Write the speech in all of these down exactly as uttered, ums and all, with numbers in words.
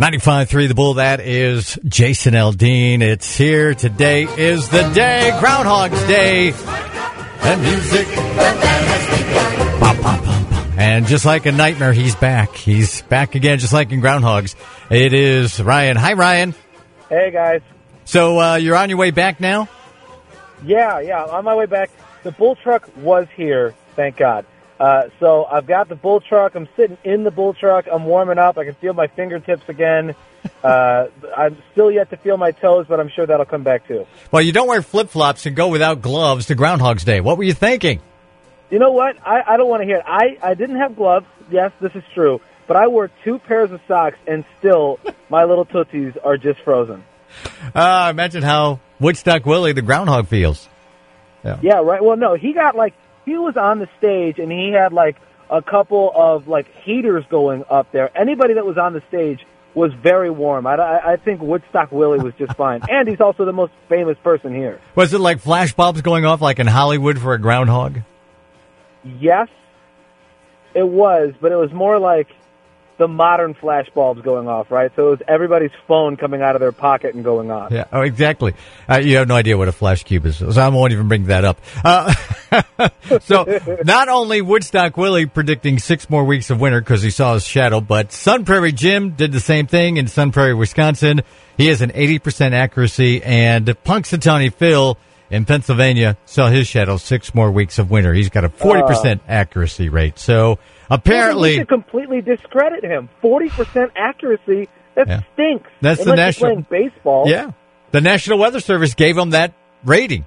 ninety-five point three The Bull, that is Jason Aldean. It's here. Today is the day, Groundhog's Day. And music. Bum, bum, bum, bum. And just like a nightmare, he's back. He's back again, just like in Groundhogs. It is Ryan. Hi, Ryan. Hey, guys. So uh, you're on your way back now? Yeah, yeah, on my way back. The bull truck was here, thank God. Uh, so I've got the bull truck. I'm sitting in the bull truck. I'm warming up. I can feel my fingertips again. Uh, I'm still yet to feel my toes, but I'm sure that'll come back too. Well, you don't wear flip-flops and go without gloves to Groundhog's Day. What were you thinking? You know what? I, I don't want to hear it. I, I didn't have gloves. Yes, this is true. But I wore two pairs of socks, and still my little tootsies are just frozen. Uh, imagine how Woodstock Willie, the groundhog, feels. Yeah. yeah, right. Well, no, he got like, he was on the stage, and he had like a couple of like heaters going up there. Anybody that was on the stage was very warm. I, I, I think Woodstock Willie was just fine. And he's also the most famous person here. Was it like flash bulbs going off like in Hollywood for a groundhog? Yes, it was, but it was more like the modern flash bulbs going off, right? So it was everybody's phone coming out of their pocket and going on. Yeah, oh, exactly. Uh, you have no idea what a flash cube is, so I won't even bring that up. Uh, so not only Woodstock Willie predicting six more weeks of winter because he saw his shadow, but Sun Prairie Jim did the same thing in Sun Prairie, Wisconsin. He has an eighty percent accuracy, and Punxsutawney Phil in Pennsylvania saw his shadow six more weeks of winter. He's got a forty percent uh, accuracy rate. So apparently, we should completely discredit him. forty percent accuracy, that yeah. stinks. That's Unless the national you're playing baseball. Yeah, the National Weather Service gave him that rating.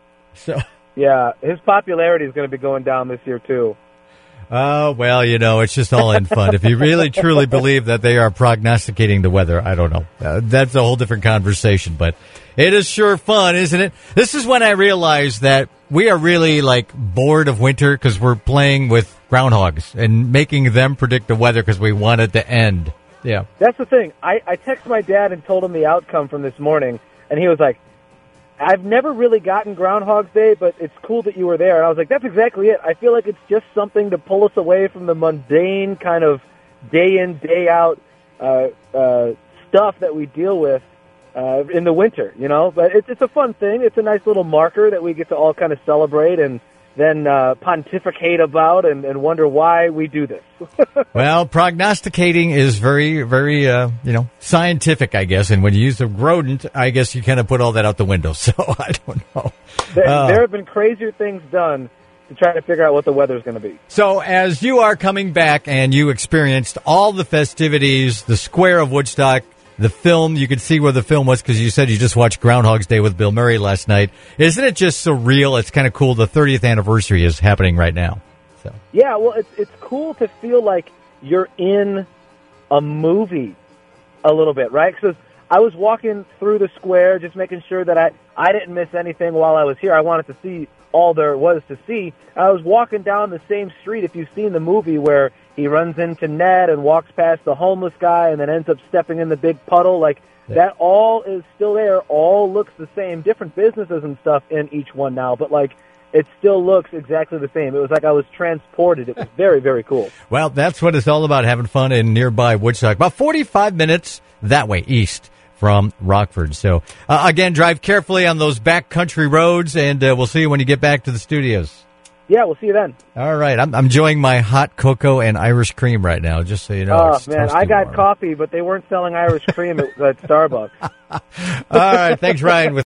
So yeah, his popularity is going to be going down this year too. Oh, uh, well, you know, it's just all in fun. If you really, truly believe that they are prognosticating the weather, I don't know. Uh, that's a whole different conversation, but it is sure fun, isn't it? This is when I realized that we are really, like, bored of winter because we're playing with groundhogs and making them predict the weather because we want it to end. Yeah. That's the thing. I, I texted my dad and told him the outcome from this morning, and he was like, I've never really gotten Groundhog's Day, but it's cool that you were there. And I was like, that's exactly it. I feel like it's just something to pull us away from the mundane kind of day in, day out uh, uh, stuff that we deal with uh, in the winter, you know? But it's, it's a fun thing. It's a nice little marker that we get to all kind of celebrate and then uh, pontificate about and, and wonder why we do this. Well, prognosticating is very, very, uh, you know, scientific, I guess. And when you use a rodent, I guess you kind of put all that out the window. So I don't know. There, uh, there have been crazier things done to try to figure out what the weather's going to be. So as you are coming back and you experienced all the festivities, the square of Woodstock, the film, you could see where the film was because you said you just watched Groundhog's Day with Bill Murray last night. Isn't it just surreal? It's kind of cool. The thirtieth anniversary is happening right now. So yeah, well, it's it's cool to feel like you're in a movie a little bit, right? Because I was walking through the square just making sure that I, I didn't miss anything while I was here. I wanted to see all there was to see. I was walking down the same street, if you've seen the movie, where he runs into Ned and walks past the homeless guy and then ends up stepping in the big puddle. Like, yeah. That all is still there. All looks the same. Different businesses and stuff in each one now, but, like, it still looks exactly the same. It was like I was transported. It was very, very cool. Well, that's what it's all about, having fun in nearby Woodstock. About forty-five minutes that way, east from Rockford. So, uh, again, drive carefully on those backcountry roads, and uh, we'll see you when you get back to the studios. Yeah, we'll see you then. All right. I'm, I'm enjoying my hot cocoa and Irish cream right now, just so you know. Oh, man, I got warm. coffee, but they weren't selling Irish cream at, at Starbucks. All right. Thanks, Ryan. With